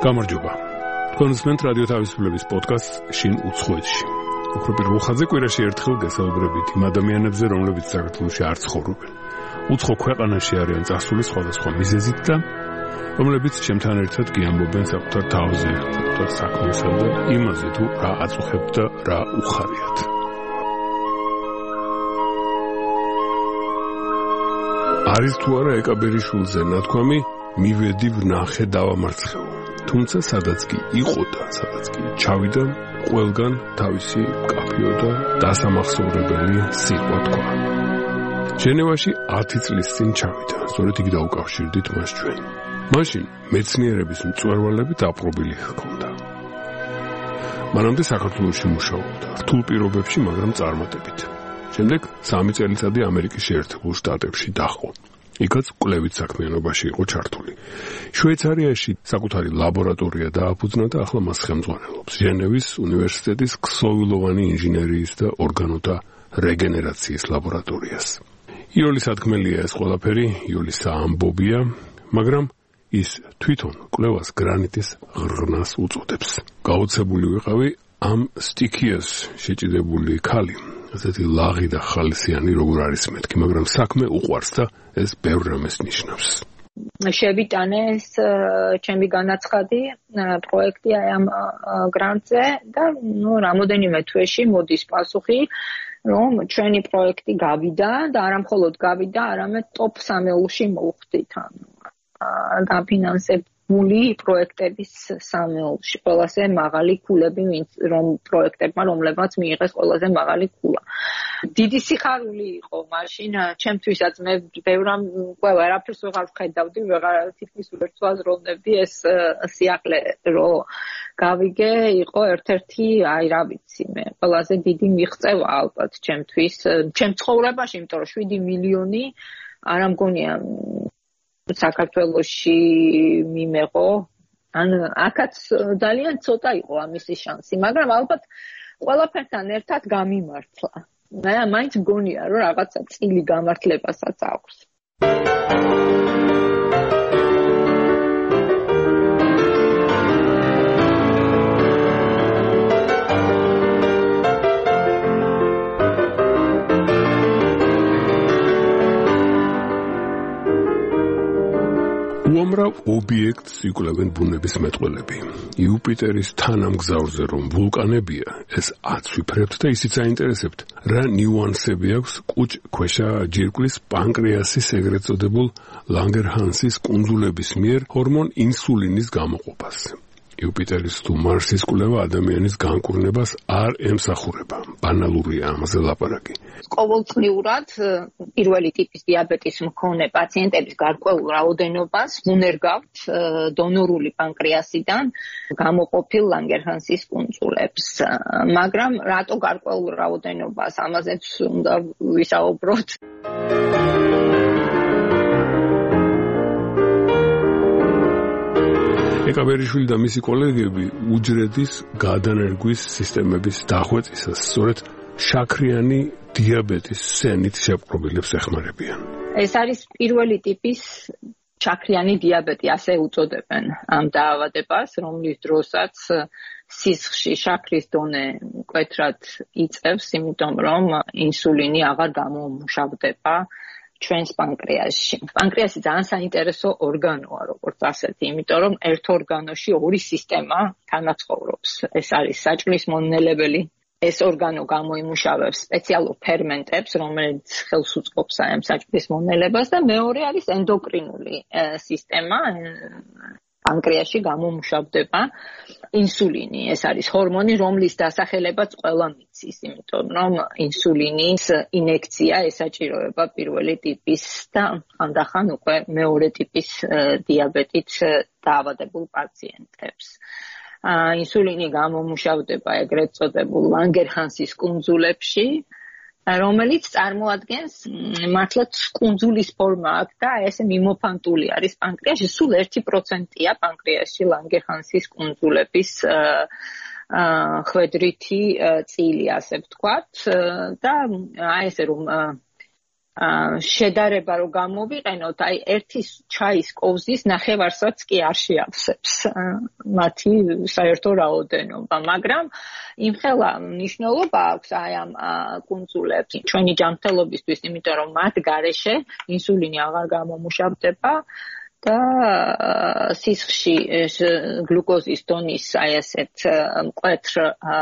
გამარჯობა. კონსმენტ რადიო თავისუფლების პოდკასტ შინ უცხოეთში. უფრო პირველ ხაზზე კვირაში ერთხელ გესაუბრებით იმ ადამიანებზე, რომლებიც საქართველოში არ ცხოვრობენ. უცხო ქვეყანაში არიან წასული სხვადასხვა მიზეზით და რომლებიც ჩემთან ერთად გიამბობენ საკუთარ თავზე, საკუთარ საქმესა და იმაზე თუ რა აწუხებთ და რა უხარიათ. არის თუ არა ეკაბერიშვილზე ნათქვამი მივედი ვნახე დავამარცხეო. თუმცა სადაც კი იყო და სადაც კი ჩავიდა, ყველგან თავისი კაფეო და დასამახსოვრებელი სიტყვა თქვა. ჟენევაში 10 წლის წინ ჩავიდა, სწორედ იქ დაუკავშირდით მას ჩვენ. მაშინ მეცნიერების მწვერვალები დაპყრობილი ჰქონდა. მანამდე საქართველოში მუშაობდა, რთულ პირობებში, მაგრამ წარმატებით. შემდეგ 3 წელიწადი ამერიკის შეერთებულ შტატებში დაჰყო. იქაც კვლევით საქმიანობაში იყო ჩართული. შვეიცარიაში საკუთარი ლაბორატორია დააფუძნა და ახლა მას ხელმძღვანელობს ჟენევის უნივერსიტეტის ქსოვილოვანი ინჟინერიის და ორგანოთა რეგენერაციის ლაბორატორიას. იოლის სათქმელია ეს ყველაფერი, იოლის ამბობია, მაგრამ ის თვითონ კვლევას გრანიტის ღრღნას უწოდებს. გაოცებული ვიყავი ამ სტიქიას შეჭიდებული ქალი. ასეთი ლაღი და ხალისიანი როგორ არის მეთქი, მაგრამ საქმე უყვარს და ეს ბევრ რამეს ნიშნავს. შევიტანე ეს ჩემი განაცხადი პროექტი ამ გრანტზე და რამოდენიმე თვეში მოდის პასუხი, რომ ჩვენი პროექტი გავიდა და არა მხოლოდ გავიდა, არამედ ტოპ 3-ში მოვხვდით. გაფინანსებული პროექტების 3-ში, ყველაზე მაღალი ქულები, რომ პროექტებმა, რომლებმაც მიიღეს ყველაზე მაღალი ქულა. დიდი სიხარული იყო მაშინ ჩემთვისაც, მე ბევრამ ყველაფერს ვეღარ ვხედავდი, თითქმის ვერც ვაზროვნებდი ეს სიახლე, რომ გავიგე, იყო ერთ-ერთი, რა ვიცი, მე ყველაზე დიდი მიღწევა ალბათ ჩემთვის, ჩემ ცხოვრებაში, იმიტომ რომ 7 მილიონი არ მგონია საქართველოში მიმეღო, აქაც ძალიან ცოტა იყო ამისი შანსი, მაგრამ ალბათ ყველაფერთან ერთად გამიმართლა. მე მაინც მგონია, რომ რაღაცა წილი გამართლებასაც აქვს. უამრავ ობიექტს იკვლევენ ბუნების მეტყველები. იუპიტერის თანამგზავრზე რომ ვულკანებია, ეს აცვიფრებთ და ისიც აინტერესებთ, რა ნიუანსები აქვს კუჭქვეშა ჯირკვლის პანკრეასის ეგრეთ წოდებულ ლანგერჰანსის კუნძულების მიერ ჰორმონ ინსულინის გამოყოფას. იუპიტერის თუ მარსის კვლევა ადამიანის განკურნებას არ ემსახურება. ბანალურია ამაზე ლაპარაკი. ყოველწლიურად პირველი ტიპის დიაბეტის მქონე პაციენტების გარკვეულ რაოდენობას უნერგავთ დონორული პანკრეასიდან გამოყოფილ ლანგერჰანსის კუნძულებს. მაგრამ რატო გარკვეულ რაოდენობას, ამაზეც უნდა ვისაუბროთ. ეკაბერიშვილი და მისი კოლეგები უჯრედის გადანერგვის სისტემების დახვეწისას სწორედ შაქრიანი დიაბეტის სენით შეპყრობილებს ეხმარებიან. ეს არის პირველი ტიპის შაქრიანი დიაბეტი, ასე უწოდებენ ამ დაავადებას, რომლის დროსაც სისხლში შაქრის დონე მკვეთრად იწევს, იმიტომ რომ ინსულინი აღარ გამომუშავდება ჩვენს პანკრეასში. პანკრეასი ძალიან საინტერესო ორგანოა, როგორც ასეთი, იმიტომ რომ ერთ ორგანოში ორი სისტემა თანაცხოვრობს. ეს არის საჭმლის მონელებელი. ეს ორგანო გამოიმუშავებს სპეციალურ ფერმენტებს, რომელიც ხელს უწყობს ამ საჭმლის მონელებას და მეორე არის ენდოკრინული სისტემა. პანკრეასში გამომუშავდება ინსულინი. ეს არის ჰორმონი, რომლის დასახელებაც ყველა მიცის, იმიტომ რომ ინსულინის ინექცია ესაჭიროება პირველი ტიპის და ხანდახან უკვე მეორე ტიპის დიაბეტით დაავადებულ პაციენტებს. ინსულინი გამომუშავდება ეგრეთ წოდებულ ლანგერჰანსის კუნძულებში, რომელიც წარმოადგენს მართლაც კუნძულის ფორმა აქვს და ესე მიმოფანტული არის პანკრეასში. სულ 1%-ია პანკრეასში ლანგერჰანსის კუნძულების ხვედრითი წილი, ასე ვთქვათ, და აი ესე რომ შედარება რომ გამოვიყენოთ, აი ერთი ჩაის კოვზის ნახევარსაც კი არ შეავსებს მათი საერთო რაოდენობა, მაგრამ იმხელა მნიშვნელობა აქვს აი ამ კუნძულებს ჩვენი ჯანმრთელობისთვის, იმიტომ რომ მათ გარეშე ინსულინი აღარ გამომუშავდება და სისხლში გლუკოზის დონის აი ასეთ მკვეთრ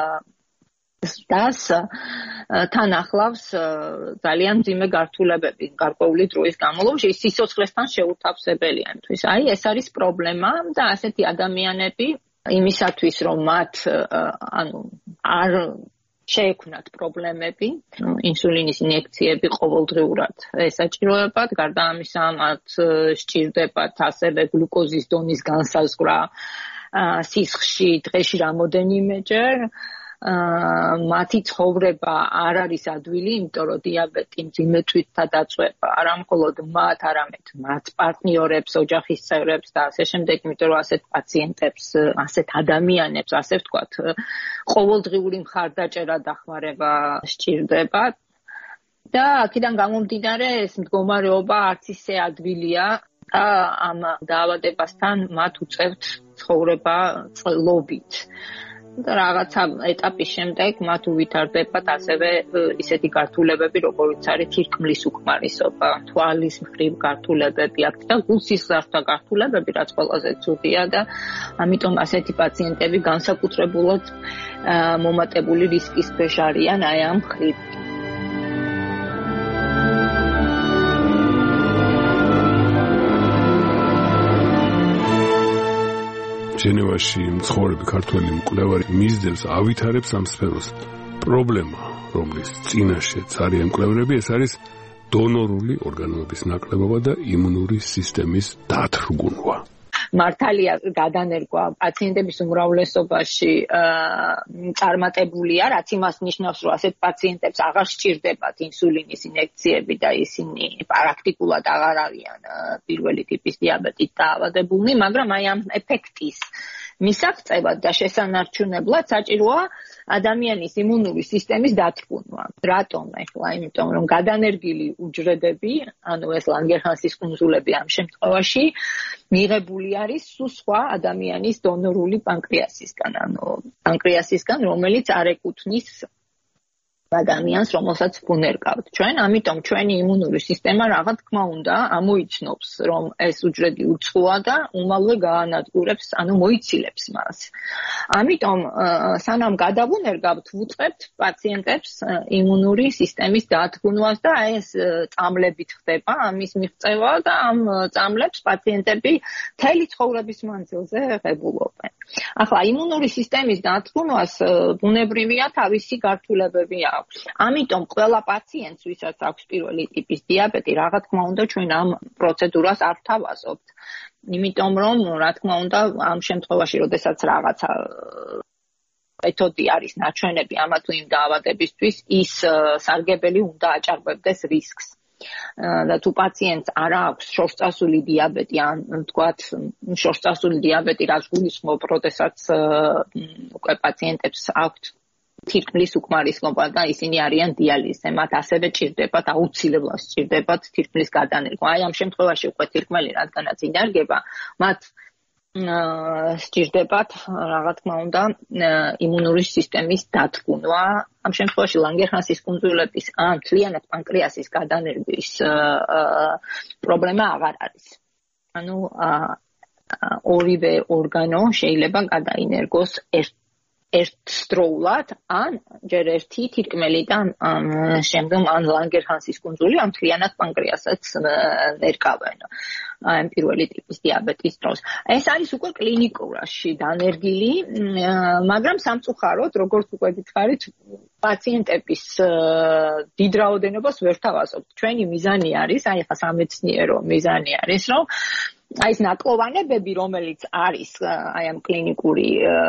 დას თან ახლავს ძალიან მძიმე გართულებები გარკვეული დროის განმავლობაში სიცოცხლესთან შეუთავსებელია იმისთვის. აი ეს არის პრობლემა და ასეთი ადამიანები იმისათვის რომ მათ არ შეექმნათ პრობლემები, ინსულინის ინjekციები ყოველდღიურად ესაჭიროებათ, გარდა ამისა მათ სჭირდებათ ასევე გლუკოზის დონის განსაზღვრა სისხლში დღეში რამოდენიმეჯერ. მათი ცხოვრება არ არის ადვილი, იმიტომ რომ დიაბეტი მძიმე თვითთა დაწვება არა მხოლოდ მათ, არამედ მათ პარტნიორებს, ოჯახის წევრებს და ასე შემდეგ, იმიტომ რომ ასეთ პაციენტებს, ასეთ ადამიანებს, ასე ვთქვათ, ყოველდღიური მხარდაჭერა დახმარება სჭირდებათ. და აქედან გამომდინარე ეს მდგომარეობა არც ისე ადვილია და ამ დაავადებასთან მათ უწევთ ცხოვრება წლობით. და რაღაცა ეტაპის შემდეგ მათ უვითარდებათ ასევე ისეთი გართულებები, როგორიც არის თირკმლის უკმარისობა, თვალის მხრივ გართულებები, და გულსისხლძარღვთა გართულებები, რაც ყველაზე ცუდია და ამიტომ ასეთი პაციენტები განსაკუთრებულად მომატებული რისკის ქვეშ არიან აი ამ მხრივ. ჟენევაში მცხოვრები ქართველი მკვლევარი მისდევს ავითარებს ამ სფეროს. პრობლემა, რომლის წინაშეც არიან მკვლევრები, ეს არის დონორული ორგანოების ნაკლებობა და იმუნური სისტემის დათრგუნვა. მართალია გადანერგვა პაციენტების უმრავლესობაში წარმატებულია, რაც იმას ნიშნავს, რომ ასეთ პაციენტებს აღარ სჭირდებათ ინსულინის ინjekციები და ისინი პრაქტიკულად აღარ არიან პირველი ტიპის დიაბეტით დაავადებულნი, მაგრამ აი ამ ეფექტის მისაღწევად და შესანარჩუნებლად საჭიროა ადამიანის იმუნური სისტემის დათრგუნვა. რატომ ახლა? იმიტომ რომ გადანერგილი უჯრედები, ანუ ეს ლანგერჰანსის კუნძულები ამ შემთხვევაში მიღებული არის სხვა ადამიანის დონორული პანკრეასისგან, ანუ პანკრეასისგან, რომელიც არ ეკუთვნის ადამიანს, რომელსაც ვუნერგავთ ჩვენ, ამიტომ ჩვენი იმუნური სისტემა რაღაც თქმა უნდა ამოიცნობს, რომ ეს უჯრედი უცხოა და უმალვე გაანადგურებს, ანუ მოიცილებს მას. ამიტომ სანამ გადავუნერგავთ, ვუწყებთ პაციენტებს იმუნური სისტემის დათრგუნვას და ეს წამლებით ხდება ამის მიღწევა და ამ წამლებს პაციენტები მთელი ცხოვრების მანძილზე ღებულობენ. ახლა იმუნური სისტემის დათრგუნვას ბუნებრივია თავისი გართულებები აქვს. ამიტომ ყველა პაციენტს, ვისაც აქვს პირველი ტიპის დიაბეტი, რა თქმა უნდა ჩვენ ამ პროცედურას არ ვთავაზობთ. იმიტომ რომ, რა თქმა უნდა, ამ შემთხვევაში, როდესაც რაღაცა მეთოდი არის ნაჩვენები ამა თუ იმ დაავადებისთვის, ის სარგებელი უნდა აჭარბებდეს რისკს. და თუ პაციენტს არ აქვს შორსწასული დიაბეტი, ან თქვათ, შორსწასული დიაბეტი რაც გულისხმობ, როდესაც უკვე პაციენტებს აქვთ თირკმლის უკმარისობა და ისინი არიან დიალიზზე, მათ ასევე ჭირდებათ, აუცილებლად ჭირდებათ თირკმლის გადანერგვა. აი ამ შემთხვევაში უკვე თირკმელი რადგანაც ინარგება, მათ სჭირდებათ, რა თქმა უნდა, იმუნური სისტემის დათრგუნვა. ამ შემთხვევაში ლანგერჰანსის კუნძულების ან მთლიანად პანკრეასის გადანერგვის პრობლემა აღარ არის. ანუ ორივე ორგანო შეიძლება გადაინერგოს ერთდროულად, ან ჯერ ერთი თირკმელი და შემდგომ ან ლანგერჰანსის კუნძული, ან მთლიანად პანკრეასაც ნერგავენ. ამ პირველი ტიპის დიაბეტის დროს. ეს არის უკვე კლინიკურაში დანერგილი, მაგრამ სამწუხაროდ, როგორც უკვე გითხარით, პაციენტების დიდ რაოდენობას ვერ თავაზობთ. ჩვენი მიზანი არის, აი ახლა სამეცნიერო მიზანი არის, რომ აი ეს ნაკლოვანებები, რომელიც არის აი ამ კლინიკური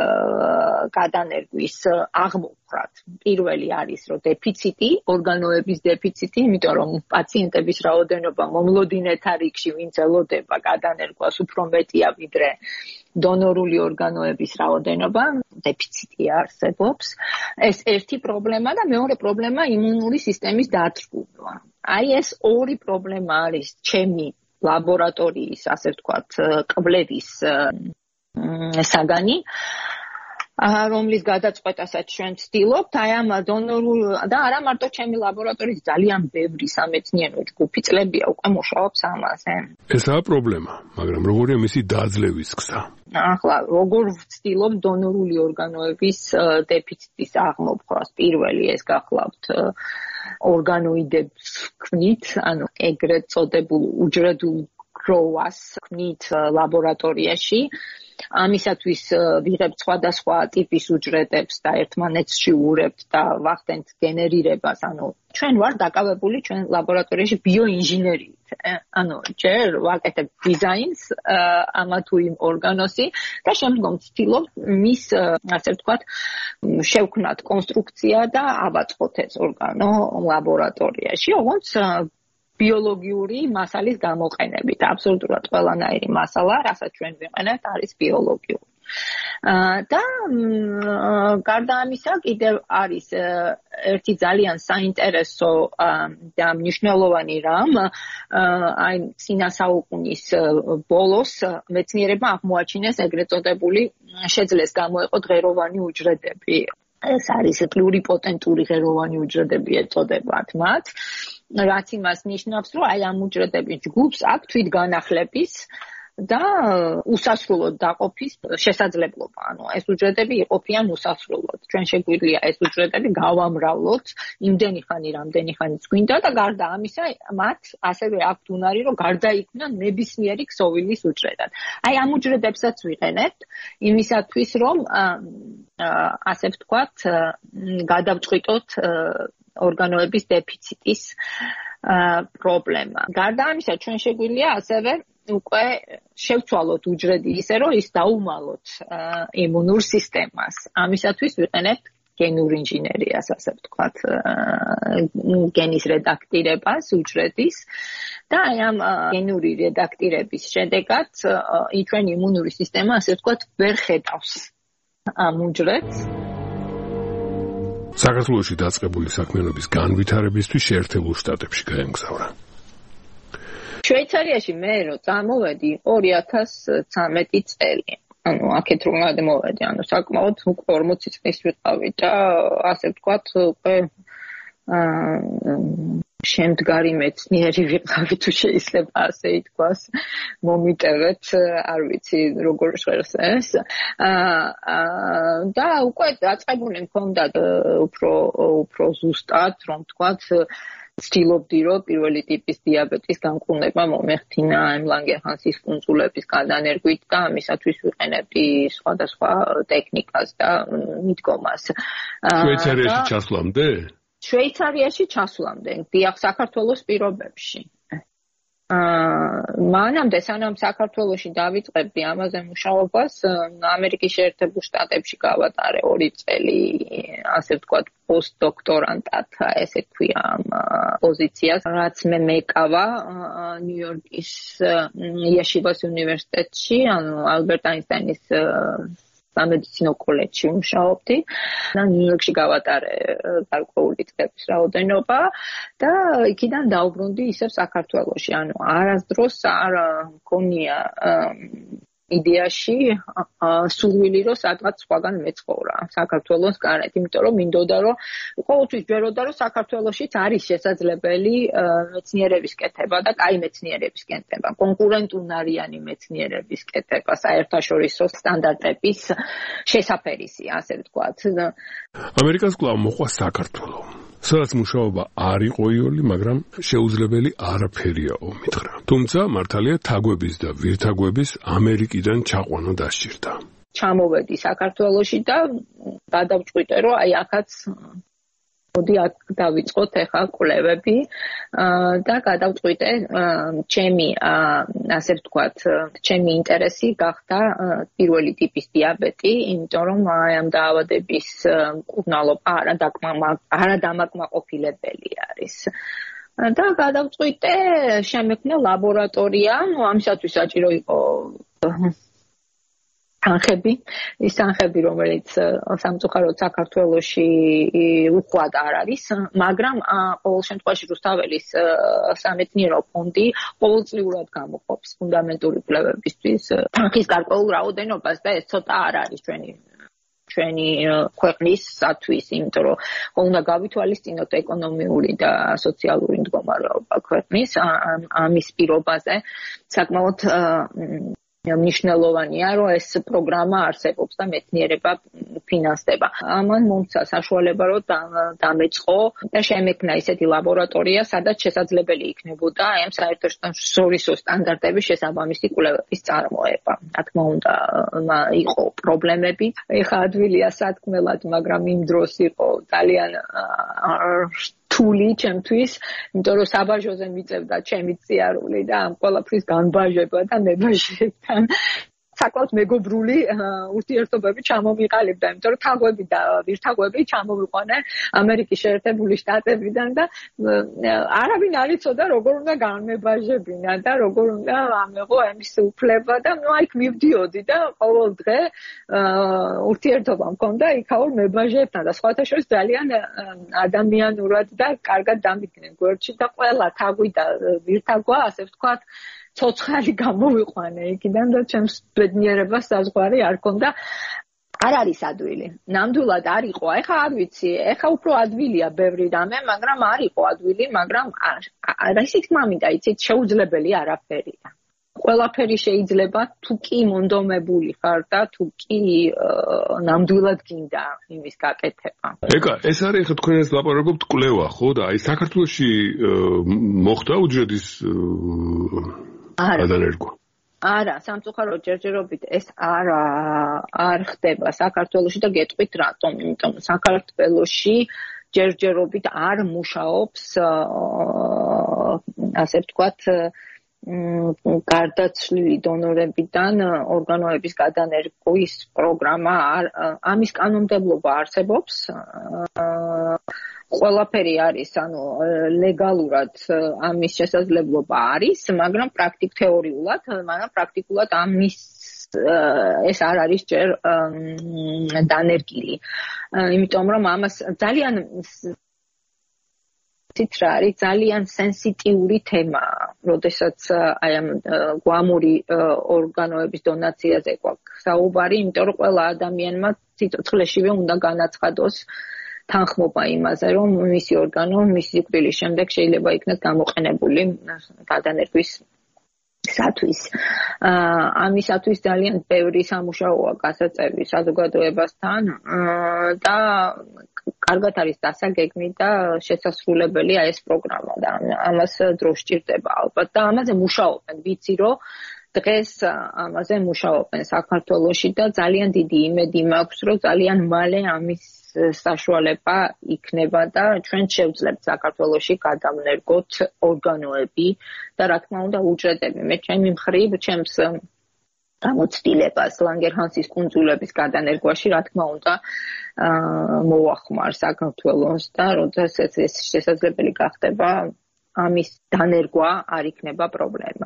გადანერგვის აღმოფხვრად. პირველი არის, რომ დეფიციტი, ორგანოების დეფიციტი, იმიტომ რომ პაციენტების რაოდენობა მომლოდინეთა რიგში, ვინც ელოდება გადანერგვას, უფრო მეტია ვიდრე დონორული ორგანოების რაოდენობა, დეფიციტი არსებობს. ეს ერთი პრობლემა და მეორე პრობლემა იმუნური სისტემის დაწვრთნა. აი ეს ორი პრობლემა არის ჩემი ლაბორატორიის, ასე ვთქვათ, კვლევის საგანი, რომლის გადაწყვეტასაც ჩვენ ვცდილობთ, აი ამ დონორულ და არა მარტო ჩემი ლაბორატორიის, ძალიან ბევრი სამეცნიერო ჯგუფი წლებია უკვე მუშაობს ამაზე. ესაა პრობლემა, მაგრამ როგორია მისი დაძლევის გზა? ახლა როგორ ვცდილობ დონორული ორგანოების დეფიციტის აღმოფხვას? პირველი ეს გახლავთ ორგანოიდებს ვქმნით, ანუ ეგრეთ წოდებულ უჯრედულ გროვას ვქმნით ლაბორატორიაში. ამისათვის ვიღებთ სხვადასხვა ტიპის უჯრედებს და ერთმანეთში ვურებთ და ვახდენთ გენერირებას, ანუ ჩვენ ვარ დაკავებული ჩვენ ლაბორატორიაში ბიოინჟინერიით. ანუ ჯერ ვაკეთებ დიზაინს ამა თუ იმ ორგანოსი და შემდგომ ვცდილობ მის, ასე ვთქვათ, შევქმნათ კონსტრუქცია და ავაწყოთ ეს ორგანო ლაბორატორიაში, როგორც ბიოლოგიური მასალის გამოყენებით. აბსოლუტურად ყველანაირი მასალა, რასაც ჩვენ ვიყენებთ, არის ბიოლოგიური. და გარდა ამისა, კიდევ არის ერთი ძალიან საინტერესო და მნიშვნელოვანი რამ, აი წინა საუკუნის ბოლოს მეცნიერებმა აღმოაჩინეს ეგრეთ წოდებული შეძლეს გამოეყოთ ღეროვანი უჯრედები. ეს არის პლურიპოტენტური ღეროვანი უჯრედები ეწოდებათ მათ. რაც იმას ნიშნავს, რომ აი ამ უჯრედების ჯგუფს აქვს თვითგანახლების და უსასრულოდ დაყოფის შესაძლებლობა. ანუ ეს უჯრედები იყოფიან უსასრულოდ. ჩვენ შეგვიძლია ეს უჯრედები გავამრავლოთ იმდენი ხანი, რამდენი ხანიც გვინდა და გარდა ამისა, მათ ასევე აქვთ უნარი, რომ გარდაიქმნან ნებისმიერი ქსოვილის უჯრედად. აი ამ უჯრედებსაც ვიყენებთ იმისათვის, რომ ასე ვთქვათ, გადავწყვიტოთ ორგანოების დეფიციტის პრობლემა. გარდა ამისა, ჩვენ შეგვიძლია ასევე უკვე შევცვალოთ უჯრედი ისე, რომ ის დაუმალოთ იმუნურ სისტემას. ამისათვის ვიყენებთ გენურ ინჟინერიას, ასე ვთქვათ, გენის რედაქტირებას უჯრედის და აი ამ გენური რედაქტირების შედეგად ჩვენ იმუნური სისტემა, ასე ვთქვათ, ვერ ხედავს ამ უჯრედს. საქართველოში დაწყებული საქმიანობის განვითარებისთვის შეერთებულ შტატებში გაემგზავრა. შვეიცარიაში მე რო წამოვედი 2013 წელი. ანუ აქეთ რომ გადმოვედი, ანუ საკმაოდ 40 წლის ვიყავი და ასე ვთქვათ, უკვე შემდგარი მეცნიერი ვიყავი, თუ შეიძლება ასე ითქვას, მომიტევეთ, არ ვიცი როგორ ჟღერს ეს. და უკვე დაწყებული მქონდათ უფრო ზუსტად, რომ ვთქვათ, ვცდილობდი, რომ პირველი ტიპის დიაბეტის განკურნება მომეხდინა ამ ლანგერჰანსის კუნძულების გადანერგვით და ამისათვის ვიყენებდი სხვადასხვა ტექნიკას და მიდგომას. შვეიცარიაში ჩასვლამდე? შვეიცარიაში ჩასვლამდე, დიახ, საქართველოს პირობებში. მანამდე, სანამ საქართველოში დავიწყებდი ამაზე მუშაობას, ამერიკის შეერთებულ შტატებში გავატარე 2 წელი, ასე ვთქვათ, პოსტდოქტორანტად, ესე ქვია ამ პოზიციას, რაც მე მეკავა ნიუ-იორკის იეშივას უნივერსიტეტში, ანუ ალბერტ აინშტაინის სამედიცინო კოლეჯში ვმუშაობდი და ნიუ-იორკში გავატარე გარკვეული წლების რაოდენობა და იქიდან დავბრუნდი ისევ საქართველოში. ანუ არასდროს არ მქონია იდეაში სურვილი, რომ სადღაც სხვაგან მეცხოვრა საქართველოს გარეთ, იმიტომ რომ მინდოდა, რომ ყოველთვის ჯეროდა, რომ საქართველოშიც არის შესაძლებელი მეცნიერების კეთება და კაი მეცნიერების კეთება, კონკურენტუნარიანი მეცნიერების კეთება, საერთაშორისო სტანდარტების შესაფერისი, ასე ვთქვათ. ამერიკას კვლავ მოყვა საქართველო. სადაც მუშაობა არ იყო იოლი, მაგრამ შეუძლებელი არაფერია ომითხრა. თუმცა მართალია თაგვების და ვირთაგვების ამერიკიდან ჩაყვანა დასჭირდა. ჩამოვედი საქართველოში და გადავწყვიტე, რომ აი ახაც მოდი აქ დავიწყოთ ახლა კვლევები და გადავწყვიტე ჩემი ასე ვთქვათ ჩემი ინტერესი გახდა პირველი ტიპის დიაბეტი, იმიტომ რომ ამ დაავადების მკურნალობა არადამაკმაყოფილებელი არის. და გადავწყვიტე შემექმნა ლაბორატორია, ამისათვის საჭირო იყო თანხები, ის თანხები, რომელიც სამწუხაროდ საქართველოში უხვად არ არის, მაგრამ ყოველ შემთხვევაში რუსთაველის სამეცნიერო ფონდი ყოველწლიურად გამოყოფს ფუნდამენტური კვლევებისთვის თანხის გარკვეულ რაოდენობას და ეს ცოტა არ არის ჩვენი ქვეყნისათვის, იმიტომ რომ უნდა გავითვალისწინოთ ეკონომიური და სოციალური მდგომარეობა ქვეყნის ამის პირობაზე საკმაოდ მნიშვნელოვანია, რომ ეს პროგრამა არსებობს და მეცნიერება ფინანსდება. ამან მომცა საშუალება, რომ დამეწყო და შემექმნა ისეთი ლაბორატორია, სადაც შესაძლებელი იქნებოდა ამ საერთაშორისო სტანდარტების შესაბამისი კვლევების წარმოება. რა თქმა უნდა, იყო პრობლემები. ეხლა ადვილია სათქმელად, მაგრამ იმ დროს იყო ძალიან რთული ჩემთვის, იმიტომ რომ საბაჟოზე მიწევდა ჩემი წიარული და ამ ყველაფრის განბაჟება და მებაჟებთან საკმაოდ მეგობრული ურთიერთობები ჩამომიყალიბდა, იმიტომ რომ თაგვები და ვირთაგვები ჩამოვიყვანე ამერიკის შეერთებული შტატებიდან და არავინ არ იცოდა როგორ უნდა განმებაჟებინა და როგორ უნდა ამეღო ამის უფლება და იქ მივდიოდი და ყოველ დღე ურთიერთობა მქონდა იქაურ მებაჟებთან და სხვათა შორის ძალიან ადამიანურად და კარგად დამიდგნენ გვერდში და ყველა თაგვი და ვირთაგვა, ასე ვთქვათ, ცოცხალი გამოვიყვანე იქიდან და ჩემს ბედნიერებას საზღვარი არ ქონდა. არ არის ადვილი. ნამდვილად არ იყო. ეხლა არ ვიცი, ეხლა უფრო ადვილია ბევრი რამე, მაგრამ არ იყო ადვილი, მაგრამ ისე თქმა მინდა, იცით, შეუძლებელი არაფერია. ყველაფერი შეიძლება თუ კი მონდომებული ხარ და თუ კი ნამდვილად გინდა იმის გაკეთება. ეკა, ეს არის ხა თქვენ ეს ლაპარაკობთ კვლევა, ხო და აი საქართველოში მოხდა უჯრედის გადანერგვა. არა, სამწუხაროდ ჯერჯერობით ეს არ ხდება საქართველოში და გეტყვით რატომ, იმიტომ საქართველოში ჯერჯერობით არ მუშაობს ასე ვთქვათ გარდაცვლილი დონორებიდან ორგანოების გადანერგვის პროგრამა ამის კანონმდებლობა არსებობს. ყველაფერი არის, ანუ ლეგალურად ამის შესაძლებლობა არის, მაგრამ პრაქტიკულად ამის ეს არ არის ჯერ დანერგილი. იმიტომ რომ ამას ძალიან სენსიტიური თემაა, როდესაც აი ამ გვამური ორგანოების დონაციაზე გვაქვს საუბარი, იმიტომ რომ ყველა ადამიანმა სიცოცხლეშივე უნდა განაცხადოს თანხმობა იმაზე, რომ მისი ორგანო მისი სიკვდილის შემდეგ შეიძლება იქნას გამოყენებული გადანერგვისათვის. ამისათვის ძალიან ბევრი სამუშაოა გასაწევი საზოგადოებასთან და კარგად არის დასაგეგმი და შესასრულებელი ეს პროგრამა და ამას დრო სჭირდება ალბათ და ამაზე მუშაობენ. ვიცი, რომ დღეს ამაზე მუშაობენ საქართველოში და ძალიან დიდი იმედი მაქვს, რომ ძალიან მალე ამის საშუალება იქნება და ჩვენ შევძლებთ საქართველოში გადავნერგოთ ორგანოები და რა თქმა უნდა უჯრედები. მე ჩემი მხრივ ჩემს გამოცდილებას ლანგერჰანსის კუნძულების გადანერგვაში რა თქმა უნდა მოვახმარ საქართველოს და როდესაც ეს შესაძლებელი გახდება ამის დანერგვა არ იქნება პრობლემა.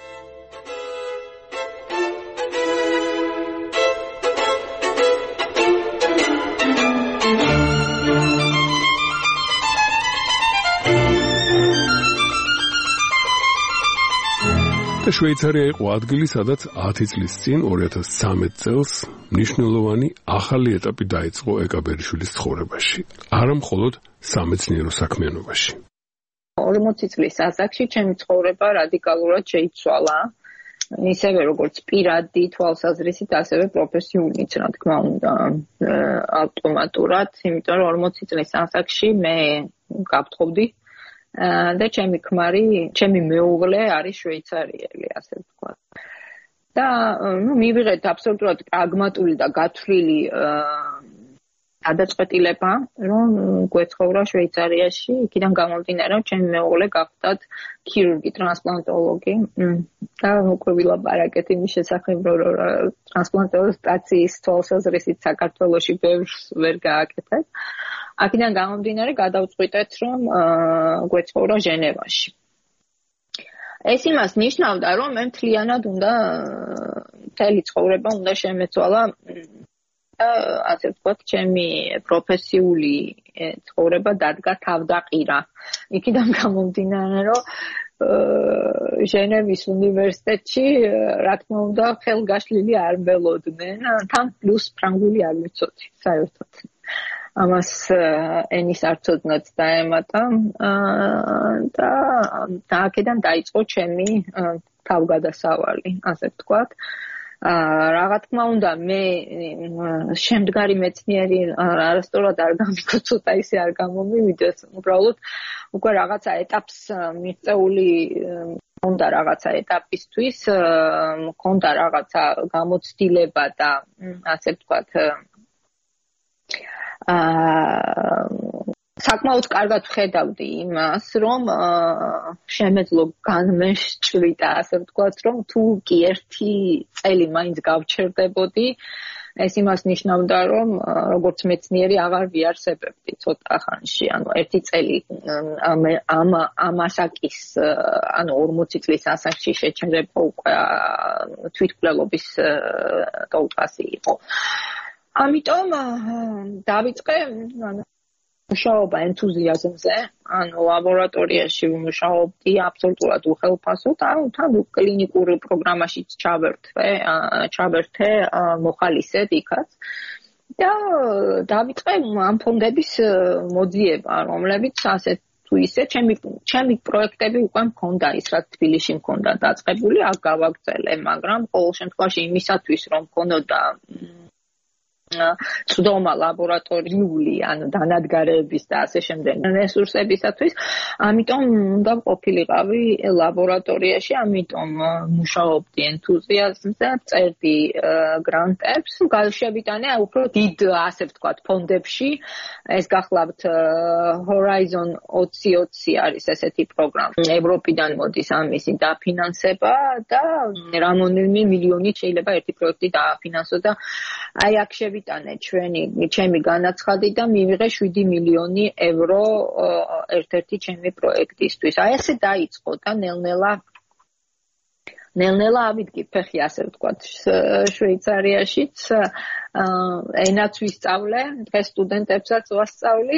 შვეიცარია იყო ადგილი, სადაც 10 წლის წინ 2013 წელს მნიშვნელოვანი ახალი ეტაპი დაიწყო ეკაბერიშვილის ცხოვრებაში. არა მხოლოდ სამეცნიერო საქმიანობაში. 40 წლის ასაკში ჩემი ცხოვრება რადიკალურად შეიცვალა. ისევე როგორც პირადი თვალსაზრისით, ასევე პროფესიულიც, რა თქმა უნდა, ავტომატურად, იმიტომ რომ 40 წლის ასაკში მე გავთხოვდი და ჩემი ქმარი, ჩემი მეუღლე არის შვეიცარიელი, ასე ვთქვათ. და მივიღეთ აბსოლუტურად პრაგმატული და გათვლილი გადაწყვეტილება, რომ გვეცხოვრა შვეიცარიაში, იქიდან გამომდინარე, რომ ჩემი მეუღლე გახდათ ქირურგი, ტრანსპლანტოლოგი და უკვე ვილაპარაკეთ იმის შესახებ, რომ ტრანსპლანტაციის თვალსაზრისით საქართველოში ბევრს ვერ გააკეთეთ. აქედან გამომდინარე გადავწყვიტეთ, რომ გვეცხოვრა ჟენევაში. ეს იმას ნიშნავდა, რომ მე მთლიანად უნდა მთელი ცხოვრება უნდა შემეცვალა ასე ვთქვათ, ჩემი პროფესიული ცხოვრება დადგა თავდაყირა. იქიდან გამომდინარე, რომ ჟენევის უნივერსიტეტში, რა თქმა უნდა, ხელგაშლილი არ ველოდნენ, თან პლუს ფრანგული არ ვიცოდი, საერთოდ. ამას ენის არცოდნად დაემატა და აქედან დაიწყო ჩემი თავგადასავალი, ასე ვთქვათ. რა თქმა უნდა, მე შემდგარი მეცნიერი არასწორად არ გამიქოცოდა, ისე არ გამომივიდეს. უბრალოდ უკვე რაღაცა ეტაპს მიღწეული მქონდა რაღაცა ეტაპისთვის, მქონდა რაღაცა გამოცდილება და ასე ვთქვათ, საკმაოდ კარგად ვხედავდი იმას, რომ შემეძლო განმეშჭვრიტა, ასე ვთქვათ, რომ თუ კი ერთი წელი მაინც გავჩერდებოდი, ეს იმას ნიშნავდა, რომ როგორც მეცნიერი აღარ ვიარსებებდი ცოტა ხანში, ანუ ერთი წელი ამ ასაკის, ანუ 40 წლის ასაკში შეჩერება უკვე თვითმკვლელობის ტოლფასი იყო. ამიტომ დავიწყე მუშაობა ენთუზიაზმზე, ანუ ლაბორატორიაში ვმუშაობდი აბსოლუტურად უხელფასოდ, ანუ თან კლინიკურ პროგრამაშიც ჩავერთე მოხალისედ იქაც და დავიწყე ამ ფონდების მოძიება, რომლებიც ასე თუ ისე ჩემი პროექტები უკვე მქონდა, ის რაც თბილისში მქონდა დაწყებული, აქ გავაგრძელე, მაგრამ ყოველ შემთხვევაში იმისათვის, რომ მქონოდა წვდომა ლაბორატორიული, ანუ დანადგარების და ასე შემდეგ რესურსებისათვის, ამიტომ უნდა ყოფილიყავი ლაბორატორიაში, ამიტომ მუშაობდი ენთუზიაზმზე, წერდი გრანტებს, გავშევიტანე უფრო დიდ, ასე ვთქვათ, ფონდებში, ეს გახლავთ Horizon 2020 არის ესეთი პროგრამა. ევროპიდან მოდის ამისი დაფინანსება და რამდენიმე მილიონით შეიძლება ერთი პროექტი დააფინანსოს და აი აქ შევიტანე ჩემი განაცხადი და მივიღე 7 მილიონი ევრო ერთ-ერთი ჩემი პროექტისთვის. აი ესე დაიწყო და ნელ-ნელა ავიდგი ფეხი, ასე ვთქვათ, შვეიცარიაშიც ენაც ვისწავლე, დღეს სტუდენტებსაც ვასწავლი.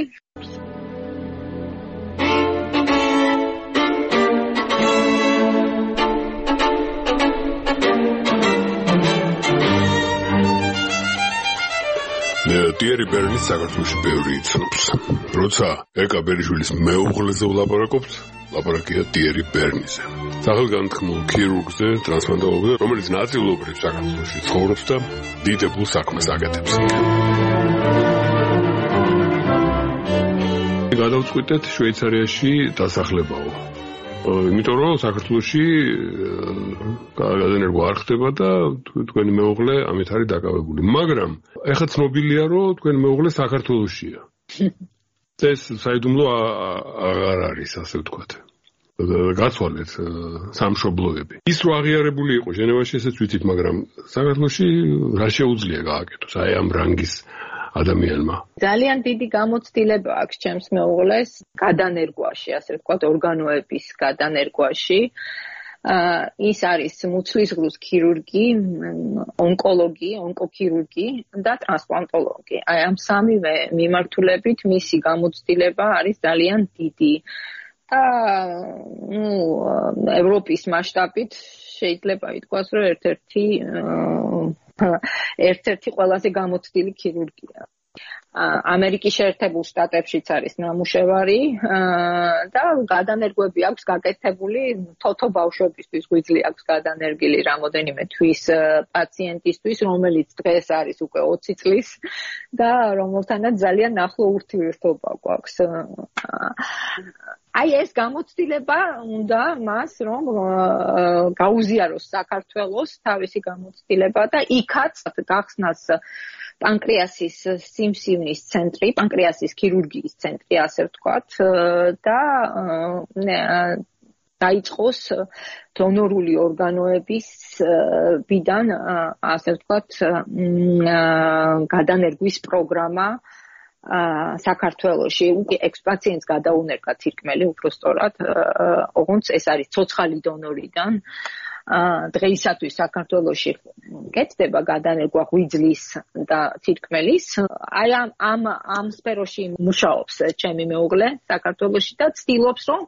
ტიერი ბერნის საქართველოში ბევრი იცნობს. როცა ეკა ბერიშვილის მეუღლეზე ვლაპარაკობთ, ლაპარაკია ტიერი ბერნიზე. სახელგანთქმულ ქირურგზე, ტრანსპლანტოლოგზე, რომელიც ნაწილობრივ საქართველოში ცხოვრობს და დიდებულ საქმეს აკეთებს. გადავწყვიტეთ შვეიცარიაში დასახლებაო. იმიტომ რომ საქართველოში გადაენერგო არ ხდება და თქვენი მეუღლე ამით არის დაკავებული. მაგრამ ეხლა ცნობილია რომ თქვენი მეუღლე საქართველოშია. ეს საიდუმლო აღარ არის, ასე ვთქვათ. გაცვალეთ სამშობლოები. ის რო აღიარებული იყო ჟენევაში, ესეც ვიცით, მაგრამ საქართველოში რა შეუძლია გააკეთოს აი ამ რანგის ადამიანმა. ძალიან დიდი გამოცდილება აქვს ჩემს მეუღლეს გადანერგვაში, ასე ვთქვათ, ორგანოების გადანერგვაში. ის არის მუცლისღრუს ქირურგი, ონკოლოგი, ონკოქირურგი და ტრანსპლანტოლოგი. აი ამ სამივე მიმართულებით მისი გამოცდილება არის ძალიან დიდი. და ევროპის მასშტაბით შეიძლება ითქვას, რომ ერთ-ერთი ყველაზე გამოცდილი ქირურგია. ამერიკის შეერთებულ შტატებშიც არის ნამუშევარი და გადანერგვები აქვს გაკეთებული თოთო ბავშვებისთვის, ღვიძლი აქვს გადანერგილი რამოდენიმე თვის პაციენტისთვის, რომელიც დღეს არის უკვე 20 წლის და რომელთანაც ძალიან ახლო ურთიერთობა გვაქვს. აი ეს გამოცდილება უნდა მას რომ გაუზიაროს საქართველოს თავისი გამოცდილება და იქაც გახსნას პანკრეასის სიმსივნის ცენტრი, პანკრეასის ქირურგიის ცენტრი, ასე ვთქვათ, და დაიწყოს დონორული ორგანოების ბიდან, ასე ვთქვათ, გადანერგვის პროგრამა საქართველოში. უკვე ექსპაციენტს გადაუნერგა თირკმელი, უფრო სწორად, ოღონდ ეს არის ცოცხალი დონორიდან. დღეისათვის საქართველოში კეთდება გადანერგვა ღვიძლის და თირკმელის. აი ამ სფეროში მუშაობს ჩემი მეუღლე საქართველოში და ცდილობს რომ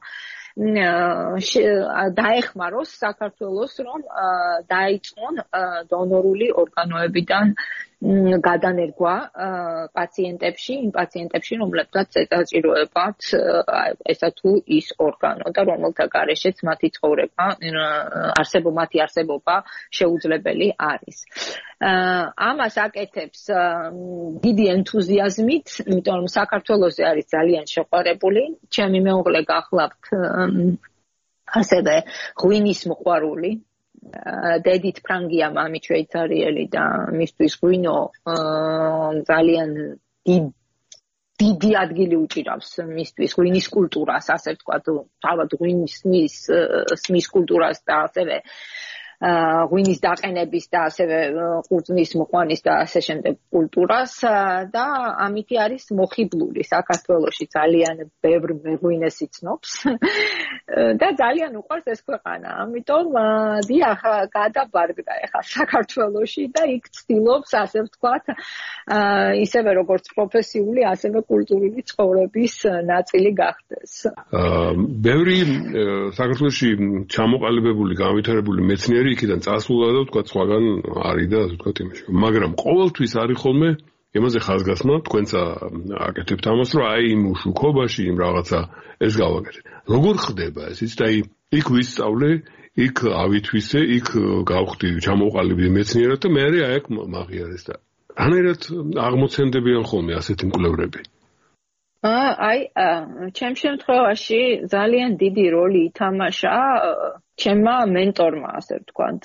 დაეხმაროს საქართველოს რომ დაიწყონ დონორული ორგანოებიდან გადანერგვა პაციენტებში, იმ პაციენტებში, რომლებსაც ეთაჭიროებათ ესა თუ ის ორგანო და რომელთა გარეშეც მათი ცხოვრება, მათი არსებობა შეუძლებელი არის. ამას აკეთებს დიდი ენთუზიაზმით, იმიტომ რომ საქართველოზე არის ძალიან შეყვარებული. ჩემი მეუღლე გახლავთ ასევე ღვინის მოყვარული. დედით ფრანგია, მამით შვეიცარიელი და მისთვის ღვინო ძალიან დიდი ადგილი უჭირავს მისთვის ღვინის კულტურას, ასე ვთქვათ, თავად ღვინის კულტურას და ასევე ღვინის დაყენების და ასევე ყურძნის მოყვანის და ასე შემდეგ კულტურას და ამითი არის მოხიბლული საქართველოში ძალიან ბევრ მეღვინეს იცნობს და ძალიან უყვარს ეს ქვეყანა. ამიტომ დიახ, გადაბარგდა ახლა საქართველოში და იქ ცდილობს, ასე ვთქვათ, ისევე როგორც პროფესიული, ასევე კულტურული ცხოვრების ნაწილი გახდეს. ბევრი საქართველოში ჩამოყალიბებული, განვითარებული მეცნიერი იქიდან წასულა და თქვა სხვაგან არის და ასე ვთქვათ იმაში. მაგრამ ყოველთვის არის ხოლმე იმაზე ხაზგასმა, თქვენც აკეთებთ ამას, რომ აი იმ უშუქობაში იმ რაღაცა ეს გავაკეთეთ. როგორ ხდება ეს? და იქ ვისწავლე, იქ ავითვისე, იქ გავხდი ჩამოყალიბებული მეცნიერად და მე აი აქ მაღიარეს და რანაირად აღმოცენდებიან ხოლმე ასეთი მკვლევრები? აი, ჩემ შემთხვევაში ძალიან დიდი როლი ითამაშა ჩემმა მენტორმა, ასე ვთქვათ.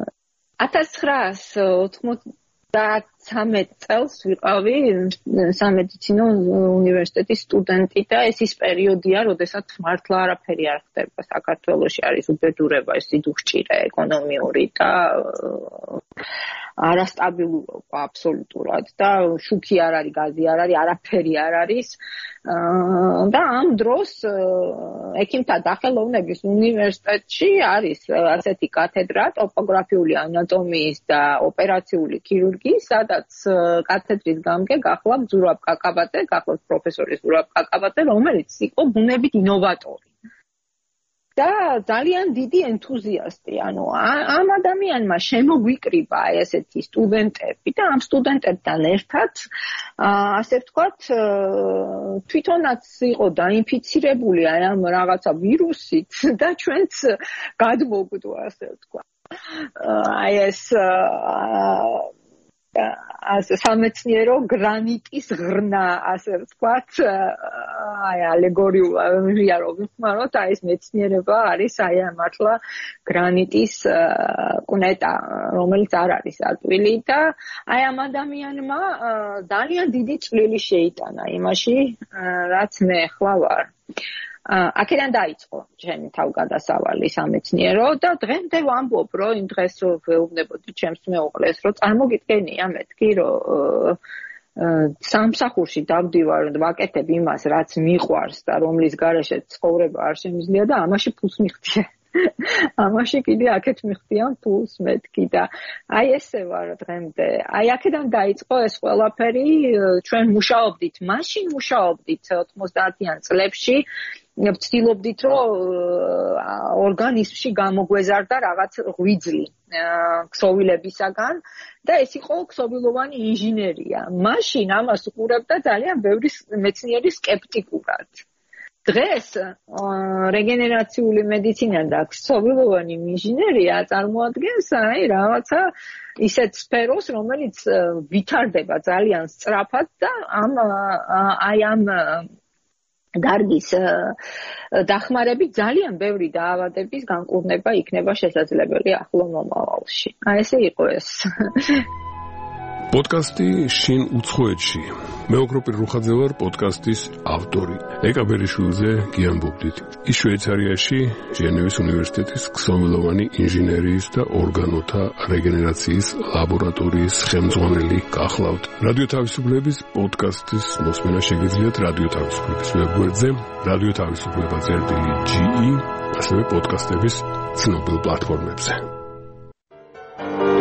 1993 წელს ვიყავი სამედიცინო უნივერსიტეტის სტუდენტი და ეს ის პერიოდია, როდესაც მართლა არაფერი არ ხდება საქართველოში, არის უბედურება, სიდუხჭირე ეკონომიური და არასტაბილურობა აბსოლუტურად და შუქი არ არის, გაზი არ არის, არაფერი არ არის და ამ დროს ექიმთა დახელოვნების უნივერსიტეტში არის ასეთი კათედრა ტოპოგრაფიული ანატომიის და ოპერაციული ქირურგიის, სადაც კათედრის გამგე გახლავთ ზურაბ კაკაბაძე, გახლავთ პროფესორი ზურაბ კაკაბაძე, რომელიც იყო ბუნებით ინოვატორი. და ძალიან დიდი ენთუზიასტი, ანუ ამ ადამიანმა შემოგვიკრიბა ესეთი სტუდენტები და ამ სტუდენტებთან ერთად, ასე ვთქვათ, თვითონაც იყო დაინფიცირებული ამ რაღაცა ვირუსით და ჩვენც გადმოგვდო, ასე ვთქვათ. აი ეს სამეცნიერო გრანიტის ღრნა, ასე ვთქვათ, აი ალეგორია რომ ვიხმაროთ, აი ეს მეცნიერება არის აი მართლა გრანიტის კუნეტა, რომელიც არ არის ატვილი და აი ამ ადამიანმა ძალიან დიდი წვლილი შეიტანა იმაში, რაც მე ახლა ვარ. აქედან დაიწყო ჩემი თავგადასავალი სამეცნიერო და დღემდე ვამბობ, რომ იმ დღეს რომ ვეუბნებოდი ჩემს მეუღლეს, რომ წარმოგიდგენია მეთქი, რომ სამსახურში დავდივარ და ვაკეთებ იმას, რაც მიყვარს და რომლის გარეშე ცხოვრება არ შემიძლია და ამაში ფულს მიხდია. ამაში კიდე აქეთ მიხდიან ფულს მეთქი და აი ესე ვარ დღემდე. აი აქედან დაიწყო ეს ყველაფერი, ჩვენ მუშაობდით, მაშინ მუშაობდით 90-იან წლებში, ვცდილობდით, რომ ორგანიზმში გამოგვეზარდა რაღაც ღვიძლი ქსოვილებისაგან და ეს იყო ქსოვილოვანი ინჟინერია. მაშინ ამას უყურებდა ძალიან ბევრი მეცნიერი სკეპტიკურად. დღეს რეგენერაციული მედიცინა და ქსოვილოვანი ინჟინერია წარმოადგენს აი რაღაცა ისეთ სფეროს, რომელიც ვითარდება ძალიან სწრაფად და ამ დარგის დახმარებით ძალიან ბევრი დაავადების განკურნება იქნება შესაძლებელი ახლო მომავალში. აი ესე იყო ეს. პოდკასტი შინ უცხოეთში. მე ოქროპირ რუხაძე ვარ, პოდკასტის ავტორი. ეკაბერიშვილზე გიამბობდით. ის შვეიცარიაში, ჟენევის უნივერსიტეტის ქსოვილოვანი ინჟინერიის და ორგანოთა რეგენერაციის ლაბორატორიის ხელმძღვანელი გახლავთ. რადიო თავისუფლების პოდკასტის მოსმენა შეგიძლიათ რადიო თავისუფლების ვებგვერდზე, რადიო თავისუფლება.ge, ასევე პოდკასტების ცნობილ პლატფორმებზე.